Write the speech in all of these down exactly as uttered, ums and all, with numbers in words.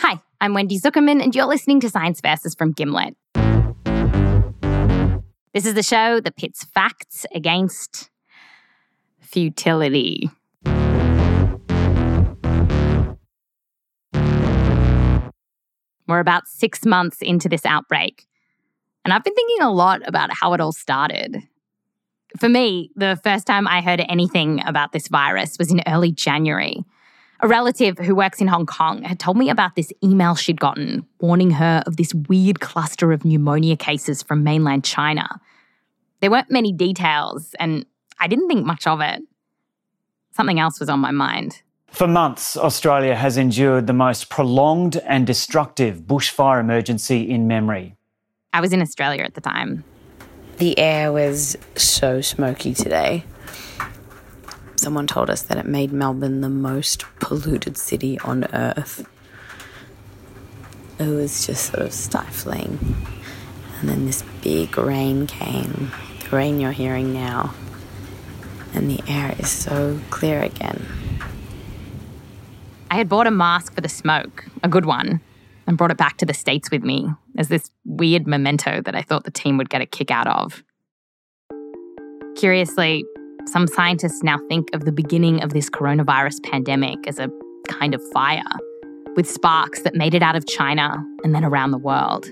Hi, I'm Wendy Zuckerman, and you're listening to Science Versus from Gimlet. This is the show that pits facts against futility. We're about six months into this outbreak, and I've been thinking a lot about how it all started. For me, the first time I heard anything about this virus was in early January. A relative who works in Hong Kong had told me about this email she'd gotten warning her of this weird cluster of pneumonia cases from mainland China. There weren't many details, and I didn't think much of it. Something else was on my mind. For months, Australia has endured the most prolonged and destructive bushfire emergency in memory. I was in Australia at the time. The air was so smoky today. Someone told us that it made Melbourne the most polluted city on earth. It was just sort of stifling. And then this big rain came, the rain you're hearing now. And the air is so clear again. I had bought a mask for the smoke, a good one, and brought it back to the States with me as this weird memento that I thought the team would get a kick out of. Curiously, some scientists now think of the beginning of this coronavirus pandemic as a kind of fire, with sparks that made it out of China and then around the world.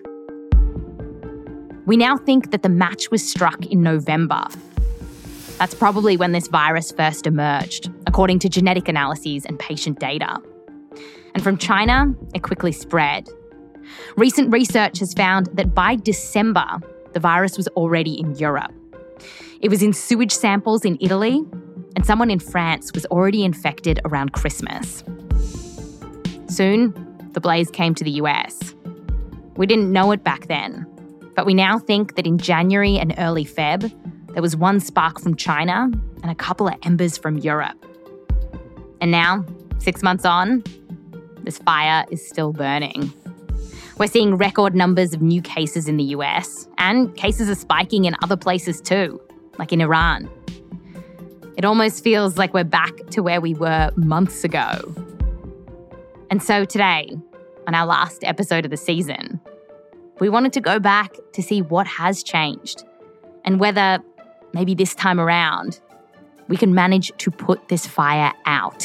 We now think that the match was struck in November. That's probably when this virus first emerged, according to genetic analyses and patient data. And from China, it quickly spread. Recent research has found that by December, the virus was already in Europe. It was in sewage samples in Italy, and someone in France was already infected around Christmas. Soon, the blaze came to the U S. We didn't know it back then, but we now think that in January and early February, there was one spark from China and a couple of embers from Europe. And now, six months on, this fire is still burning. We're seeing record numbers of new cases in the U S, and cases are spiking in other places too, like in Iran. It almost feels like we're back to where we were months ago. And so today, on our last episode of the season, we wanted to go back to see what has changed and whether, maybe this time around, we can manage to put this fire out.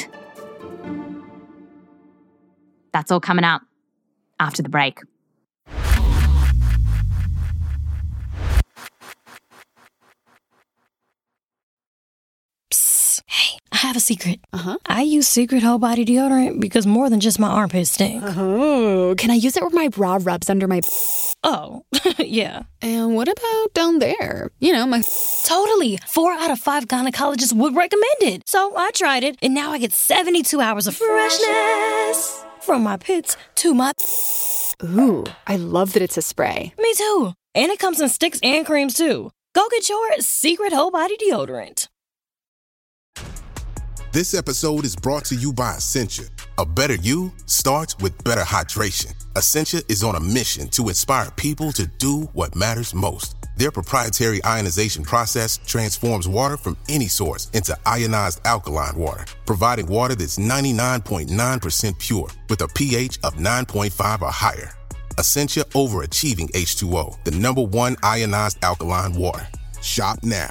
That's all coming up after the break. Psst. Hey, I have a secret. Uh-huh. I use Secret Whole Body Deodorant because more than just my armpits stink. Oh, can I use it where my bra rubs under my... Oh, yeah. And what about down there? You know, my... Totally. Four out of five gynecologists would recommend it. So I tried it, and now I get seventy-two hours of freshness. From my pits to my... Ooh, I love that it's a spray. Me too. And it comes in sticks and creams too. Go get your Secret Whole Body Deodorant. This episode is brought to you by Essentia. A better you starts with better hydration. Essentia is on a mission to inspire people to do what matters most. Their proprietary ionization process transforms water from any source into ionized alkaline water, providing water that's ninety-nine point nine percent pure with a pH of nine point five or higher. Essentia Overachieving H two O, the number one ionized alkaline water. Shop now.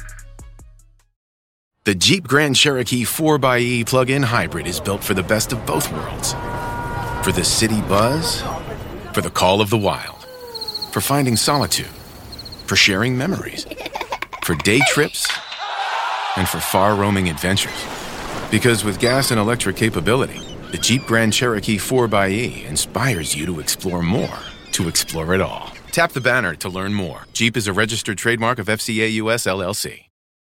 The Jeep Grand Cherokee four by E plug-in hybrid is built for the best of both worlds. For the city buzz, for the call of the wild, for finding solitude, for sharing memories, for day trips, and for far-roaming adventures. Because with gas and electric capability, the Jeep Grand Cherokee four by E inspires you to explore more, to explore it all. Tap the banner to learn more. Jeep is a registered trademark of F C A U S L L C.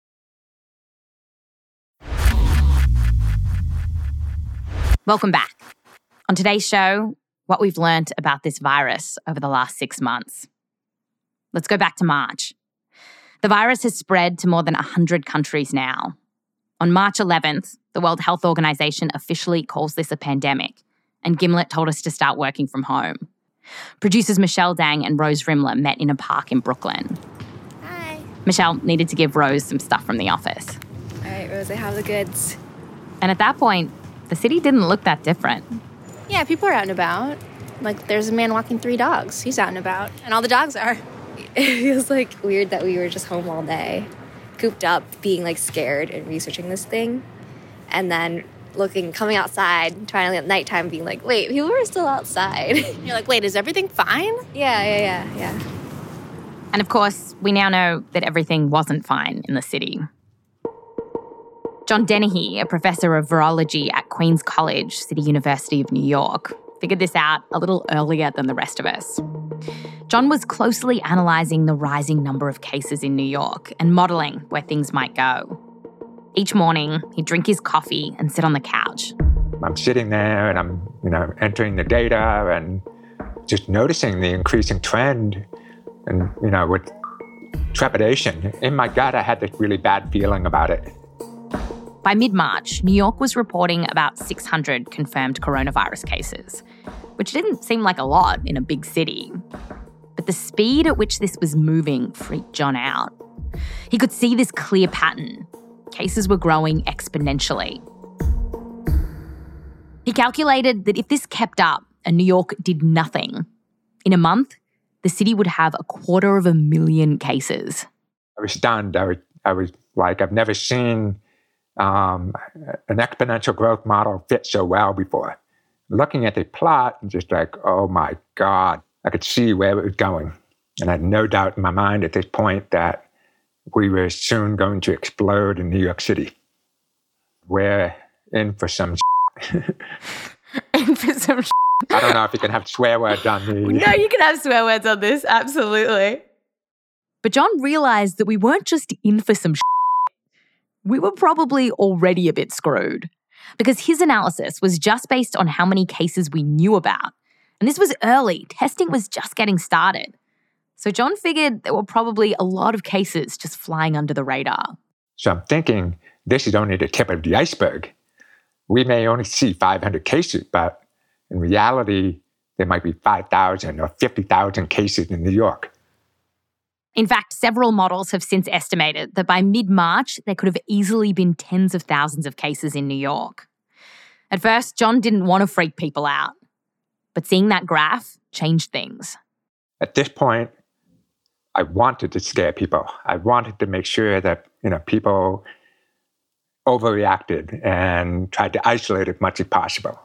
Welcome back. On today's show, what we've learnt about this virus over the last six months. Let's go back to March. The virus has spread to more than one hundred countries now. On March eleventh, the World Health Organization officially calls this a pandemic, and Gimlet told us to start working from home. Producers Michelle Dang and Rose Rimler met in a park in Brooklyn. Hi. Michelle needed to give Rose some stuff from the office. All right, Rose, I have the goods. And at that point, the city didn't look that different. Yeah, people are out and about. Like, there's a man walking three dogs. He's out and about. And all the dogs are. It feels, like, weird that we were just home all day, cooped up, being, like, scared and researching this thing. And then looking, coming outside, trying to at nighttime, being like, wait, people are still outside. You're like, wait, is everything fine? Yeah, yeah, yeah, yeah. And of course, we now know that everything wasn't fine in the city. John Dennehy, a professor of virology at Queen's College, City University of New York, figured this out a little earlier than the rest of us. John was closely analysing the rising number of cases in New York and modelling where things might go. Each morning, he'd drink his coffee and sit on the couch. I'm sitting there and I'm, you know, entering the data and just noticing the increasing trend and, you know, with trepidation. In my gut, I had this really bad feeling about it. By mid-March, New York was reporting about six hundred confirmed coronavirus cases, which didn't seem like a lot in a big city. But the speed at which this was moving freaked John out. He could see this clear pattern. Cases were growing exponentially. He calculated that if this kept up and New York did nothing, in a month, the city would have a quarter of a million cases. I was stunned. I was, I was like, I've never seen um, an exponential growth model fit so well before. Looking at the plot, and just like, oh my God, I could see where it was going. And I had no doubt in my mind at this point that we were soon going to explode in New York City. We're in for some In for some I don't know if you can have swear words on the... No, you can have swear words on this, absolutely. But John realised that we weren't just in for some we were probably already a bit screwed. Because his analysis was just based on how many cases we knew about. And this was early. Testing was just getting started. So John figured there were probably a lot of cases just flying under the radar. So I'm thinking this is only the tip of the iceberg. We may only see five hundred cases, but in reality, there might be five thousand or fifty thousand cases in New York. In fact, several models have since estimated that by mid-March, there could have easily been tens of thousands of cases in New York. At first, John didn't want to freak people out. But seeing that graph changed things. At this point, I wanted to scare people. I wanted to make sure that, you know, people overreacted and tried to isolate as much as possible.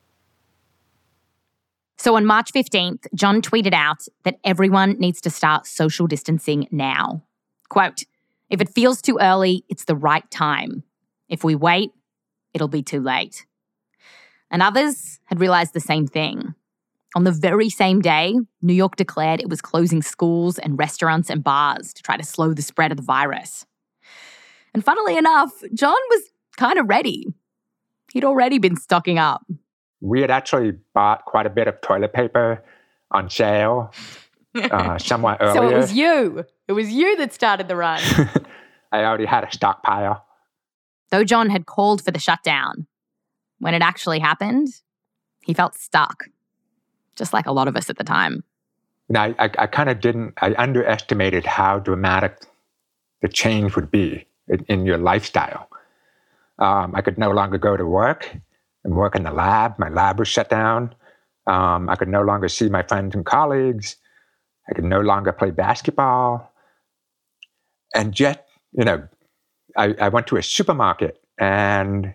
So on March fifteenth, John tweeted out that everyone needs to start social distancing now. Quote, if it feels too early, it's the right time. If we wait, it'll be too late. And others had realised the same thing. On the very same day, New York declared it was closing schools and restaurants and bars to try to slow the spread of the virus. And funnily enough, John was kind of ready. He'd already been stocking up. We had actually bought quite a bit of toilet paper on sale uh, somewhat earlier. So it was you. It was you that started the run. I already had a stockpile. Though John had called for the shutdown, when it actually happened, he felt stuck, just like a lot of us at the time. You know, I, I, I kind of didn't, I underestimated how dramatic the change would be in, in your lifestyle. Um, I could no longer go to work and work in the lab. My lab was shut down. Um, I could no longer see my friends and colleagues. I could no longer play basketball. And just, you know, I, I went to a supermarket and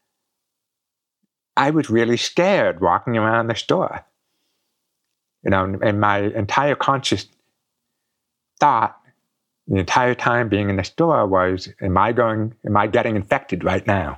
I was really scared walking around the store. You know, and my entire conscious thought the entire time being in the store was, am I going, am I getting infected right now?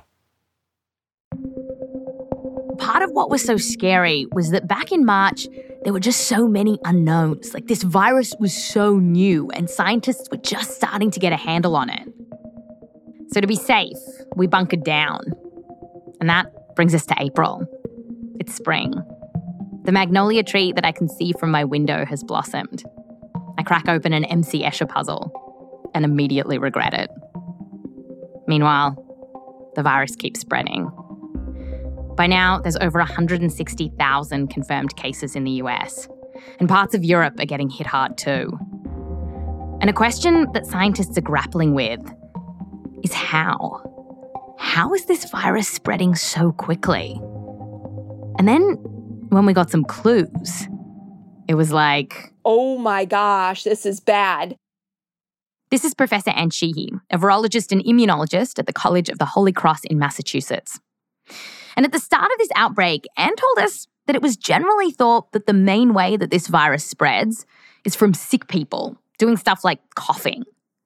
Part of what was so scary was that back in March, there were just so many unknowns. Like, this virus was so new and scientists were just starting to get a handle on it. So to be safe, we bunkered down. And that brings us to April. It's spring. The magnolia tree that I can see from my window has blossomed. I crack open an M C Escher puzzle and immediately regret it. Meanwhile, the virus keeps spreading. By now, there's over one hundred sixty thousand confirmed cases in the U S, and parts of Europe are getting hit hard too. And a question that scientists are grappling with is how? How is this virus spreading so quickly? And then when we got some clues, it was like, oh my gosh, this is bad. This is Professor Anne Sheehy, a virologist and immunologist at the College of the Holy Cross in Massachusetts. And at the start of this outbreak, Anne told us that it was generally thought that the main way that this virus spreads is from sick people doing stuff like coughing.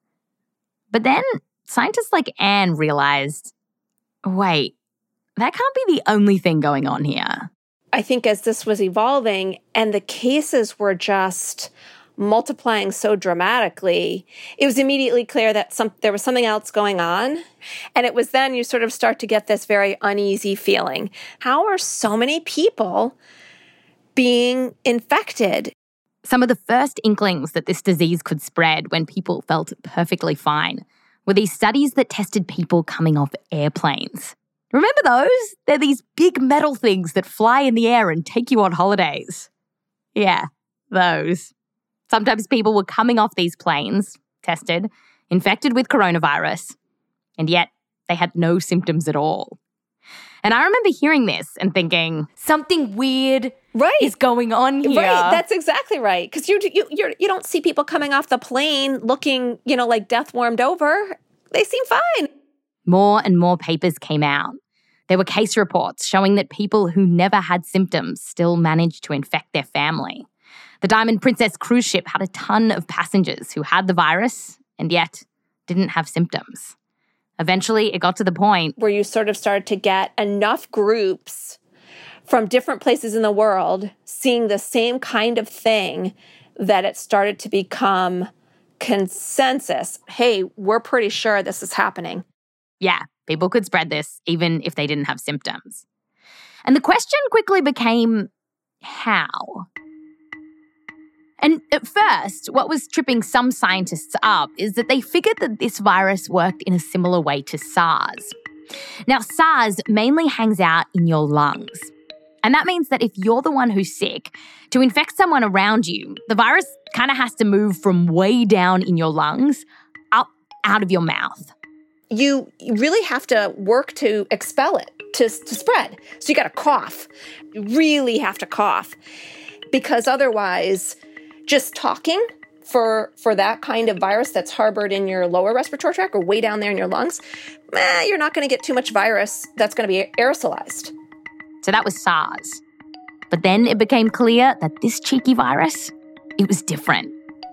But then scientists like Anne realised, wait, that can't be the only thing going on here. I think as this was evolving and the cases were just multiplying so dramatically, it was immediately clear that some there was something else going on. And it was then you sort of start to get this very uneasy feeling. How are so many people being infected? Some of the first inklings that this disease could spread when people felt perfectly fine were these studies that tested people coming off airplanes. Remember those? They're these big metal things that fly in the air and take you on holidays. Yeah, those. Sometimes people were coming off these planes, tested, infected with coronavirus, and yet they had no symptoms at all. And I remember hearing this and thinking, something weird right. is going on here. Right, that's exactly right. Because you, you, you're, you don't see people coming off the plane looking, you know, like death warmed over. They seem fine. More and more papers came out. There were case reports showing that people who never had symptoms still managed to infect their family. The Diamond Princess cruise ship had a ton of passengers who had the virus and yet didn't have symptoms. Eventually, it got to the point where you sort of started to get enough groups from different places in the world seeing the same kind of thing that it started to become consensus. Hey, we're pretty sure this is happening. Yeah, people could spread this even if they didn't have symptoms. And the question quickly became, how? And at first, what was tripping some scientists up is that they figured that this virus worked in a similar way to SARS. Now, SARS mainly hangs out in your lungs. And that means that if you're the one who's sick, to infect someone around you, the virus kind of has to move from way down in your lungs up out of your mouth. You really have to work to expel it, to, to spread. So you got to cough. You really have to cough. Because otherwise, just talking for for that kind of virus that's harbored in your lower respiratory tract or way down there in your lungs, eh, you're not going to get too much virus that's going to be aerosolized. So that was SARS. But then it became clear that this cheeky virus, it was different.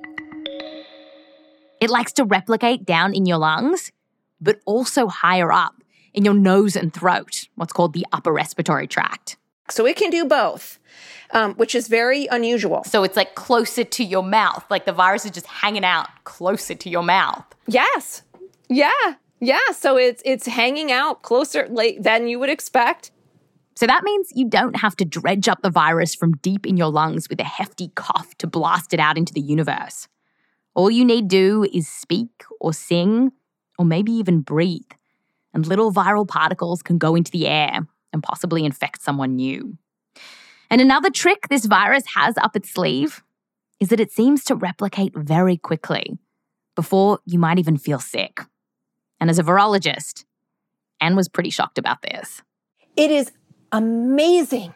It likes to replicate down in your lungs, but also higher up in your nose and throat, what's called the upper respiratory tract. So it can do both, um, which is very unusual. So it's like closer to your mouth, like the virus is just hanging out closer to your mouth. Yes. Yeah. Yeah. So it's it's hanging out closer like, than you would expect. So that means you don't have to dredge up the virus from deep in your lungs with a hefty cough to blast it out into the universe. All you need do is speak or sing or maybe even breathe, and little viral particles can go into the air and possibly infect someone new. And another trick this virus has up its sleeve is that it seems to replicate very quickly before you might even feel sick. And as a virologist, Anne was pretty shocked about this. It is amazing,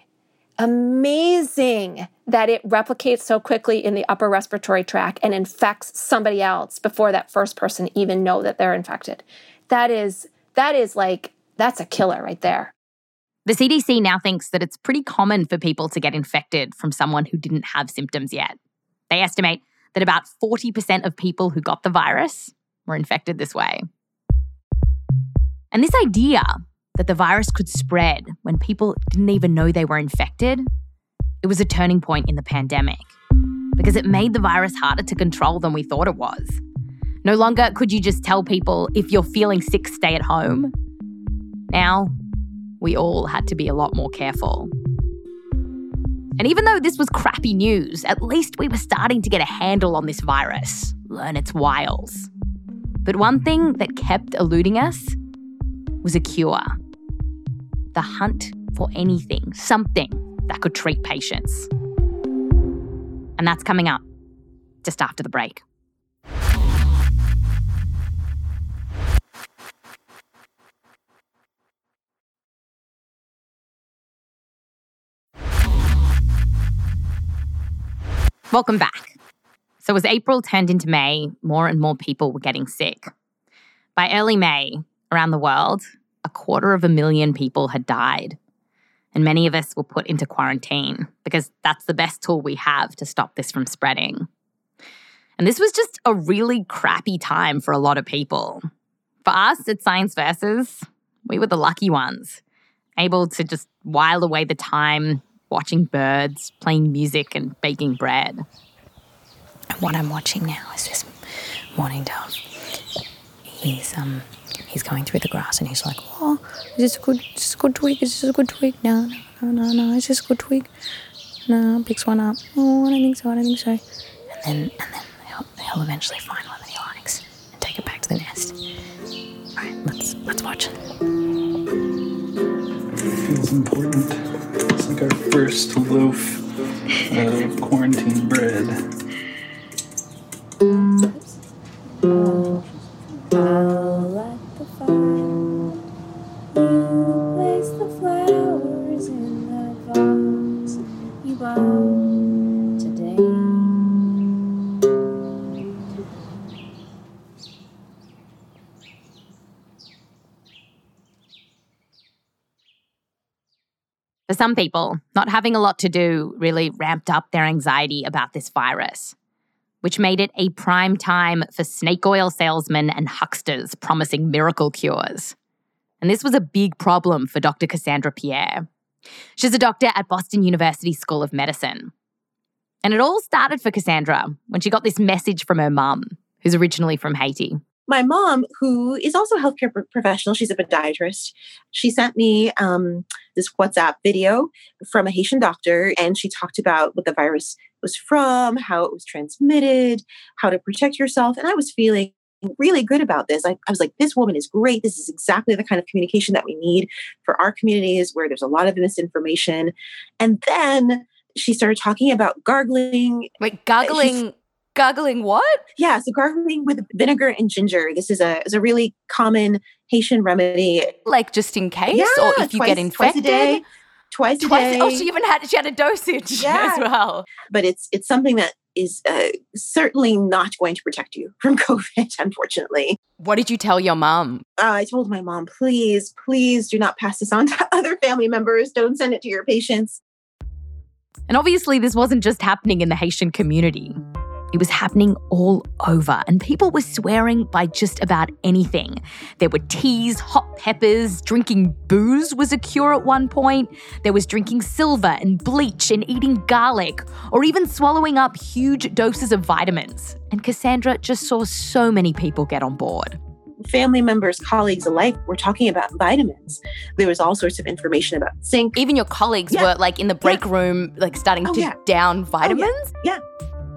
amazing that it replicates so quickly in the upper respiratory tract and infects somebody else before that first person even know that they're infected. That is, that is like, that's a killer right there. The C D C now thinks that it's pretty common for people to get infected from someone who didn't have symptoms yet. They estimate that about forty percent of people who got the virus were infected this way. And this idea that the virus could spread when people didn't even know they were infected, it was a turning point in the pandemic because it made the virus harder to control than we thought it was. No longer could you just tell people, if you're feeling sick, stay at home. Now, we all had to be a lot more careful. And even though this was crappy news, at least we were starting to get a handle on this virus, learn its wiles. But one thing that kept eluding us was a cure. The hunt for anything, something that could treat patients. And that's coming up just after the break. Welcome back. So as April turned into May, more and more people were getting sick. By early May, around the world, a quarter of a million people had died. And many of us were put into quarantine because that's the best tool we have to stop this from spreading. And this was just a really crappy time for a lot of people. For us at Science Versus, we were the lucky ones, able to just while away the time watching birds, playing music and baking bread. And what I'm watching now is this mourning dove. He's um he's going through the grass and he's like, oh, is this a good is this a good twig? Is this a good twig? No, no, no, no, no, is this a good twig? No, picks one up. Oh, I don't think so, I don't think so. And then and then he'll, he'll eventually find one that he likes and take it back to the nest. Alright, let's let's watch it. It feels important. It's like our first loaf of quarantine bread. I'll light the fire. You place the flowers in the vase you bought today. For some people, not having a lot to do really ramped up their anxiety about this virus, which made it a prime time for snake oil salesmen and hucksters promising miracle cures. And this was a big problem for Doctor Cassandra Pierre. She's a doctor at Boston University School of Medicine. And it all started for Cassandra when she got this message from her mum, who's originally from Haiti. My mom, who is also a healthcare professional, she's a podiatrist, she sent me um, this WhatsApp video from a Haitian doctor, and she talked about what the virus was from, how it was transmitted, how to protect yourself. And I was feeling really good about this. I, I was like, this woman is great. This is exactly the kind of communication that we need for our communities where there's a lot of misinformation. And then she started talking about gargling. Wait, gargling? Gargling what? Yeah, so gargling with vinegar and ginger. This is a is a really common Haitian remedy. Like just in case, yeah, or if you twice, get infected, twice a day. Twice a twice, day. Oh, she even had she had a dosage yeah. as well. But it's it's something that is uh, certainly not going to protect you from COVID, unfortunately. What did you tell your mom? Uh, I told my mom, please, please do not pass this on to other family members. Don't send it to your patients. And obviously, this wasn't just happening in the Haitian community. It was happening all over, and people were swearing by just about anything. There were teas, hot peppers, drinking booze was a cure at one point. There was drinking silver and bleach and eating garlic, or even swallowing up huge doses of vitamins. And Cassandra just saw so many people get on board. Family members, colleagues alike were talking about vitamins. There was all sorts of information about zinc. Even your colleagues yeah. were like in the break yeah. room, like starting oh, to yeah. down vitamins? Oh, yeah. yeah.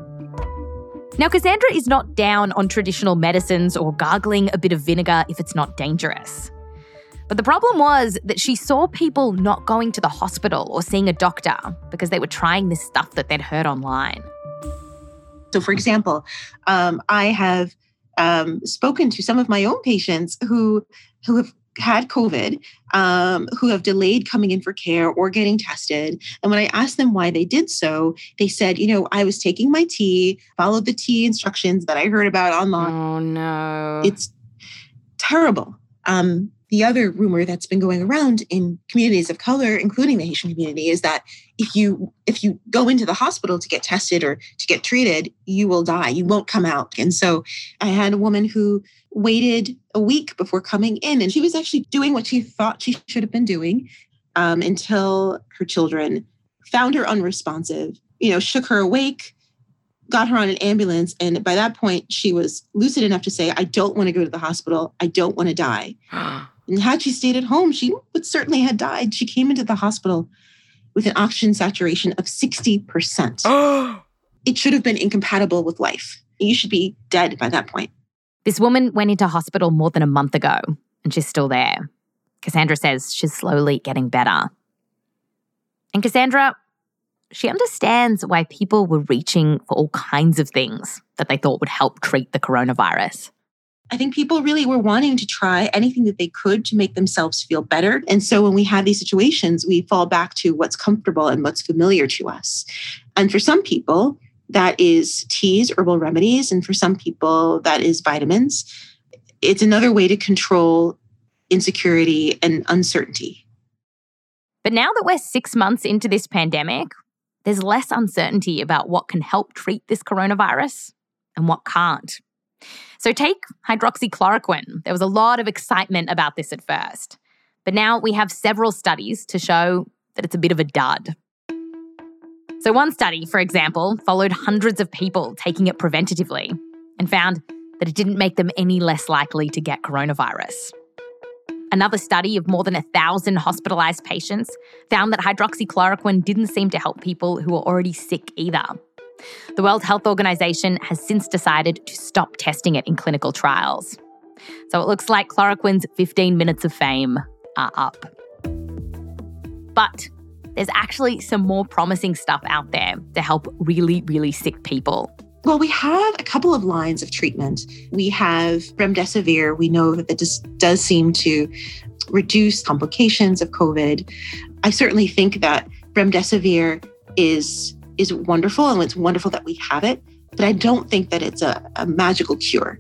Now, Cassandra is not down on traditional medicines or gargling a bit of vinegar if it's not dangerous. But the problem was that she saw people not going to the hospital or seeing a doctor because they were trying this stuff that they'd heard online. So, for example, um, I have um, spoken to some of my own patients who who have had COVID, um, who have delayed coming in for care or getting tested. And when I asked them why they did so, they said, you know, I was taking my tea, followed the tea instructions that I heard about online. Oh, no. It's terrible. Um, the other rumor that's been going around in communities of color, including the Haitian community, is that if you if you go into the hospital to get tested or to get treated, you will die. You won't come out. And so I had a woman who waited a week before coming in, and she was actually doing what she thought she should have been doing um, until her children found her unresponsive, you know, shook her awake, got her on an ambulance. And by that point, she was lucid enough to say, I don't want to go to the hospital. I don't want to die. And had she stayed at home, she would certainly have died. She came into the hospital with an oxygen saturation of sixty percent. It should have been incompatible with life. You should be dead by that point. This woman went into hospital more than a month ago, and she's still there. Cassandra says she's slowly getting better. And Cassandra, she understands why people were reaching for all kinds of things that they thought would help treat the coronavirus. I think people really were wanting to try anything that they could to make themselves feel better. And so when we have these situations, we fall back to what's comfortable and what's familiar to us. And for some people, that is teas, herbal remedies, and for some people, that is vitamins. It's another way to control insecurity and uncertainty. But now that we're six months into this pandemic, there's less uncertainty about what can help treat this coronavirus and what can't. So take hydroxychloroquine. There was a lot of excitement about this at first. But now we have several studies to show that it's a bit of a dud. So one study, for example, followed hundreds of people taking it preventatively and found that it didn't make them any less likely to get coronavirus. Another study of more than a thousand hospitalised patients found that hydroxychloroquine didn't seem to help people who were already sick either. The World Health Organization has since decided to stop testing it in clinical trials. So it looks like chloroquine's fifteen minutes of fame are up. But there's actually some more promising stuff out there to help really, really sick people. Well, we have a couple of lines of treatment. We have remdesivir. We know that this does seem to reduce complications of COVID. I certainly think that remdesivir is, is wonderful, and it's wonderful that we have it, but I don't think that it's a, a magical cure.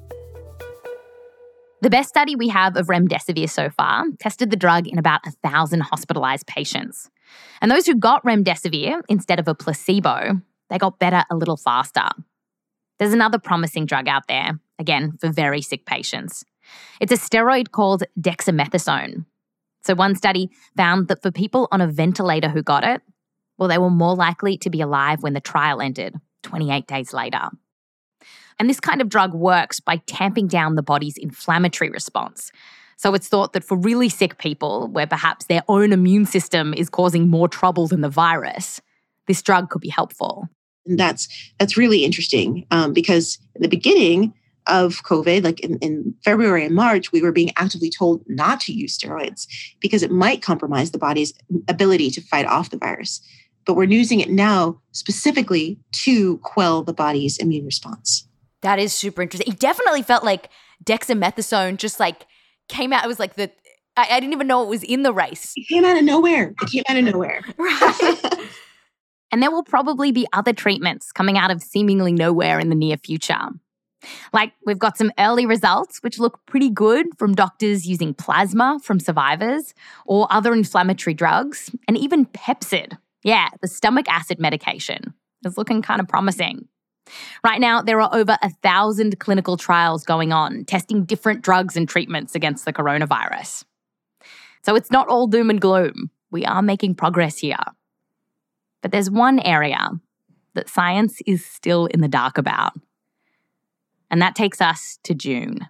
The best study we have of remdesivir so far tested the drug in about one thousand hospitalised patients. And those who got remdesivir instead of a placebo, they got better a little faster. There's another promising drug out there, again, for very sick patients. It's a steroid called dexamethasone. So one study found that for people on a ventilator who got it, well, they were more likely to be alive when the trial ended, twenty-eight days later. And this kind of drug works by tamping down the body's inflammatory response. So it's thought that for really sick people, where perhaps their own immune system is causing more trouble than the virus, this drug could be helpful. And that's that's really interesting um, because at the beginning of COVID, like in, in February and March, we were being actively told not to use steroids because it might compromise the body's ability to fight off the virus. But we're using it now specifically to quell the body's immune response. That is super interesting. It definitely felt like dexamethasone just like came out. It was like the, I, I didn't even know it was in the race. It came out of nowhere. It came out of nowhere. Right. And there will probably be other treatments coming out of seemingly nowhere in the near future. Like, we've got some early results which look pretty good from doctors using plasma from survivors or other inflammatory drugs, and even Pepcid. Yeah, the stomach acid medication is looking kind of promising. Right now, there are over a thousand clinical trials going on, testing different drugs and treatments against the coronavirus. So it's not all doom and gloom. We are making progress here. But there's one area that science is still in the dark about. And that takes us to June.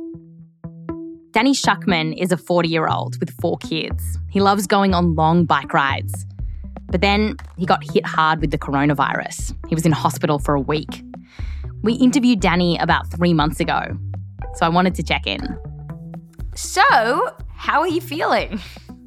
Danny Schuckman is a forty-year-old with four kids. He loves going on long bike rides. But then he got hit hard with the coronavirus. He was in hospital for a week. We interviewed Danny about three months ago, so I wanted to check in. So, how are you feeling?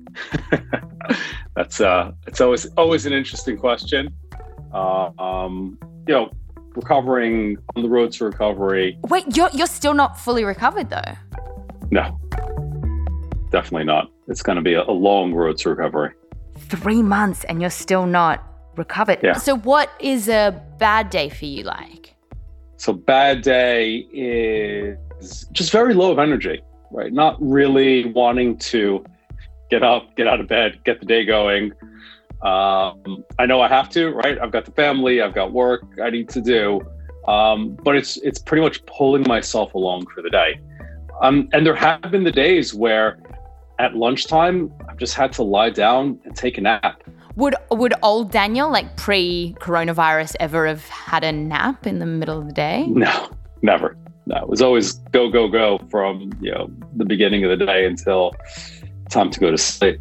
That's uh, it's always always an interesting question. Uh, um, you know, recovering on the road to recovery. Wait, you're you're still not fully recovered though? No, definitely not. It's going to be a, a long road to recovery. Three months and you're still not recovered. Yeah. So what is a bad day for you like? So bad day is just very low of energy, right? Not really wanting to get up, get out of bed, get the day going. Um, I know I have to, right? I've got the family, I've got work I need to do. Um, but it's it's pretty much pulling myself along for the day. Um, and there have been the days where at lunchtime, I've just had to lie down and take a nap. Would would old Daniel, like pre-coronavirus, ever have had a nap in the middle of the day? No, never. No, it was always go, go, go from, you know, the beginning of the day until time to go to sleep.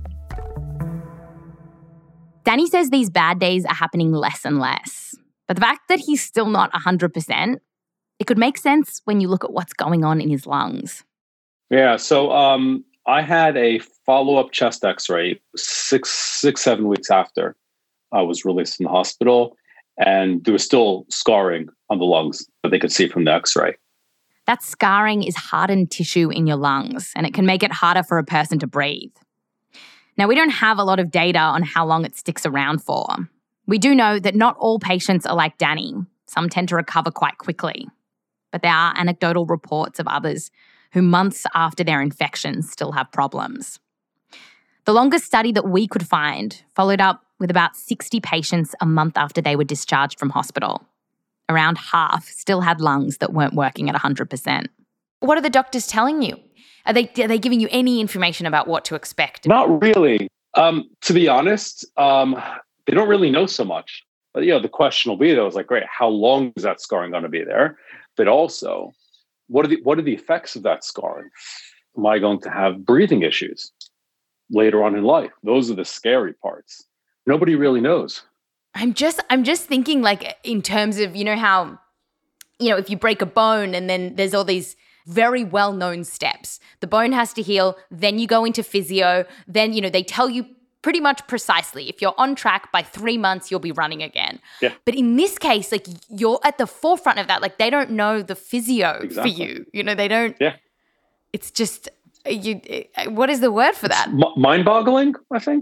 Danny says these bad days are happening less and less. But the fact that he's still not one hundred percent, it could make sense when you look at what's going on in his lungs. Yeah, so um, I had a follow-up chest x-ray six, six, seven weeks after I was released from the hospital, and there was still scarring on the lungs that they could see from the x-ray. That scarring is hardened tissue in your lungs, and it can make it harder for a person to breathe. Now, we don't have a lot of data on how long it sticks around for. We do know that not all patients are like Danny. Some tend to recover quite quickly. But there are anecdotal reports of others who months after their infection still have problems. The longest study that we could find followed up with about sixty patients a month after they were discharged from hospital. Around half still had lungs that weren't working at one hundred percent. What are the doctors telling you? Are they are they giving you any information about what to expect? Not really. Um, to be honest, um, they don't really know so much. But, you know, the question will be, though, is like, great, how long is that scarring going to be there? But also, what are the what are the effects of that scarring? Am I going to have breathing issues later on in life? Those are the scary parts. Nobody really knows. I'm just I'm just thinking, like, in terms of, you know, how, you know, if you break a bone and then there's all these very well-known steps. The bone has to heal, then you go into physio, then, you know, they tell you pretty much precisely, if you're on track, by three months, you'll be running again. Yeah. But in this case, like, you're at the forefront of that. Like, they don't know the physio Exactly. for you. You know, they don't. Yeah. It's just, you. What is the word for that? M- mind-boggling, I think.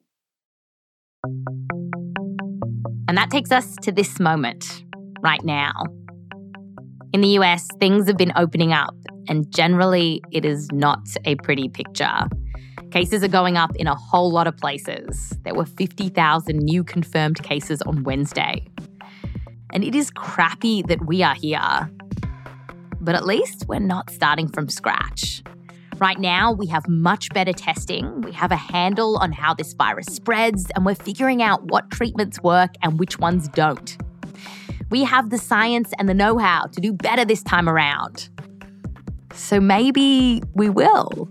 And that takes us to this moment, right now. In the U S, things have been opening up, and generally it is not a pretty picture. Cases are going up in a whole lot of places. There were fifty thousand new confirmed cases on Wednesday. And it is crappy that we are here. But at least we're not starting from scratch. Right now, we have much better testing. We have a handle on how this virus spreads, and we're figuring out what treatments work and which ones don't. We have the science and the know-how to do better this time around. So maybe we will.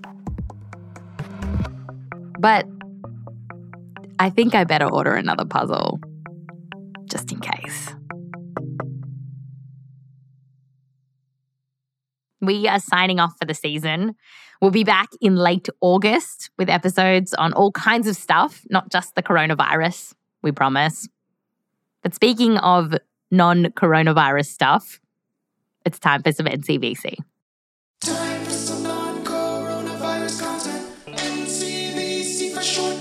But I think I better order another puzzle, just in case. We are signing off for the season. We'll be back in late August with episodes on all kinds of stuff, not just the coronavirus, we promise. But speaking of non-coronavirus stuff, it's time for some N C V C. Time for some non-coronavirus content. N C V C for short.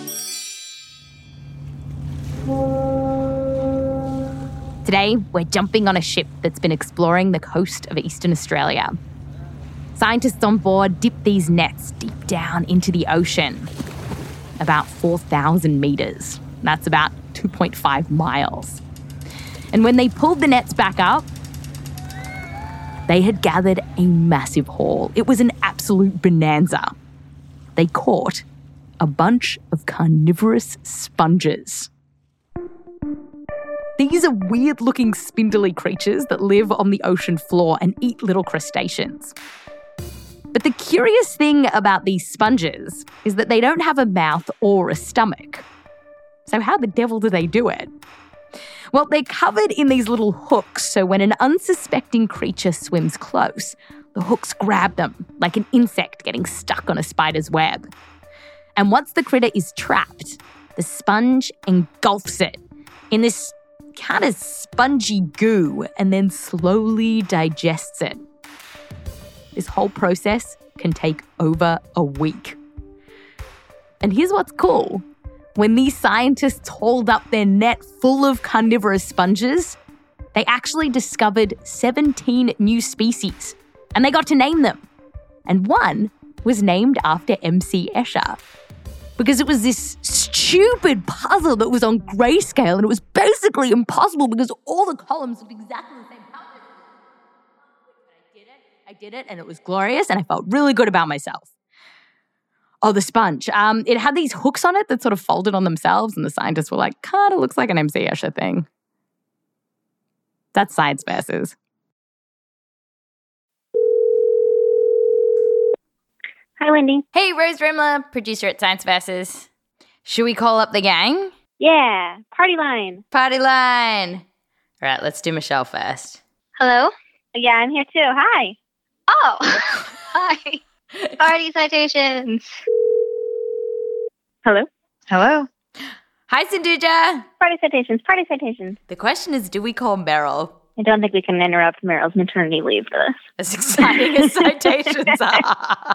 Today, we're jumping on a ship that's been exploring the coast of Eastern Australia. Scientists on board dip these nets deep down into the ocean, about four thousand metres. That's about two point five miles. And when they pulled the nets back up, they had gathered a massive haul. It was an absolute bonanza. They caught a bunch of carnivorous sponges. These are weird-looking spindly creatures that live on the ocean floor and eat little crustaceans. But the curious thing about these sponges is that they don't have a mouth or a stomach. So how the devil do they do it? Well, they're covered in these little hooks, so when an unsuspecting creature swims close, the hooks grab them like an insect getting stuck on a spider's web. And once the critter is trapped, the sponge engulfs it in this kind of spongy goo and then slowly digests it. This whole process can take over a week. And here's what's cool. When these scientists hauled up their net full of carnivorous sponges, they actually discovered seventeen new species, and they got to name them. And one was named after M C Escher, because it was this stupid puzzle that was on grayscale, and it was basically impossible because all the columns looked exactly the same color. I did it, I did it, and it was glorious, and I felt really good about myself. Oh, the sponge. Um, it had these hooks on it that sort of folded on themselves, and the scientists were like, kind of looks like an M C Escher thing. That's Science Versus. Hi, Wendy. Hey, Rose Rimler, producer at Science Versus. Should we call up the gang? Yeah, party line. Party line. All right, let's do Michelle first. Hello? Yeah, I'm here too. Hi. Oh, hi. Party citations. Hello? Hello? Hi, Sindhuja. Party citations, party citations. The question is, do we call Meryl? I don't think we can interrupt Meryl's maternity leave for this. As exciting as citations are.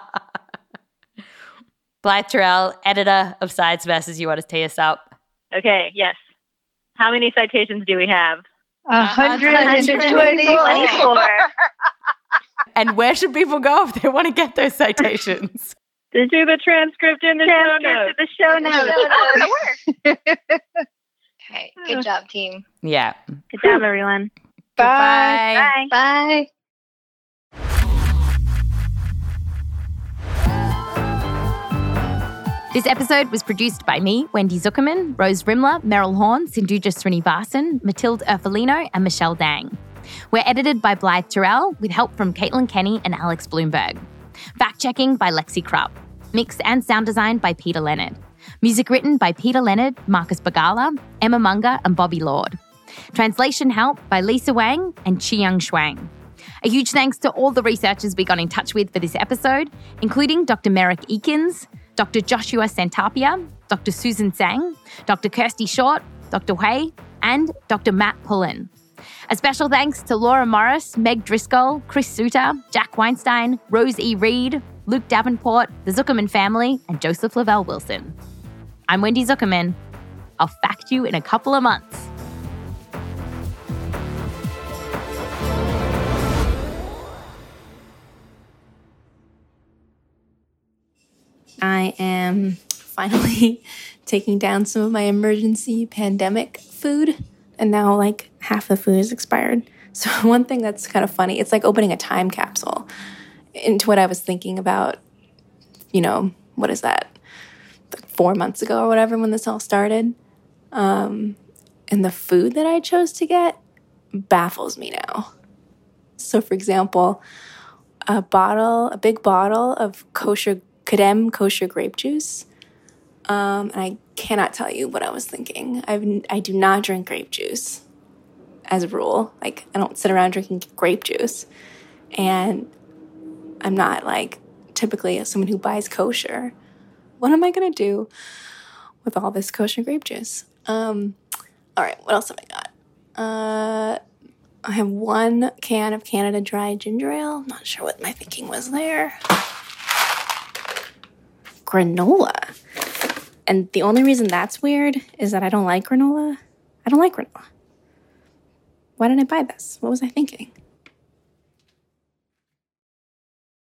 Blythe Terrell, editor of Science Versus, you want to tee us up? Okay, yes. How many citations do we have? one hundred twenty-four. And where should people go if they want to get those citations? To do the transcript in the Transcript show in notes. the show notes. Okay, good job, team. Yeah. Good job, everyone. Bye. Bye. This episode was produced by me, Wendy Zuckerman, Rose Rimler, Meryl Horn, Sindhuja Srinivasan, Matilde Erfolino, and Michelle Dang. We're edited by Blythe Terrell with help from Caitlin Kenny and Alex Bloomberg. Fact-checking by Lexi Krupp. Mix and sound design by Peter Leonard. Music written by Peter Leonard, Marcus Bagala, Emma Munger, and Bobby Lord. Translation help by Lisa Wang and Chiyoung Shuang. A huge thanks to all the researchers we got in touch with for this episode, including Doctor Merrick Eakins, Doctor Joshua Santapia, Doctor Susan Sang, Doctor Kirsty Short, Doctor Hui, and Doctor Matt Pullen. A special thanks to Laura Morris, Meg Driscoll, Chris Suter, Jack Weinstein, Rose E. Reed, Luke Davenport, the Zuckerman family, and Joseph Lavelle Wilson. I'm Wendy Zuckerman. I'll fact you in a couple of months. I am finally taking down some of my emergency pandemic food. And now, like, half the food is expired. So one thing that's kind of funny, it's like opening a time capsule into what I was thinking about, you know, what is that, like four months ago or whatever when this all started. Um, and the food that I chose to get baffles me now. So, for example, a bottle, a big bottle of kosher, Kadem kosher grape juice. Um, and I cannot tell you what I was thinking. I've, I do not drink grape juice as a rule. Like, I don't sit around drinking grape juice. And I'm not, like, typically someone who buys kosher. What am I going to do with all this kosher grape juice? Um, all right, what else have I got? Uh, I have one can of Canada Dry ginger ale. Not sure what my thinking was there. Granola. And the only reason that's weird is that I don't like granola. I don't like granola. Why did I buy this? What was I thinking?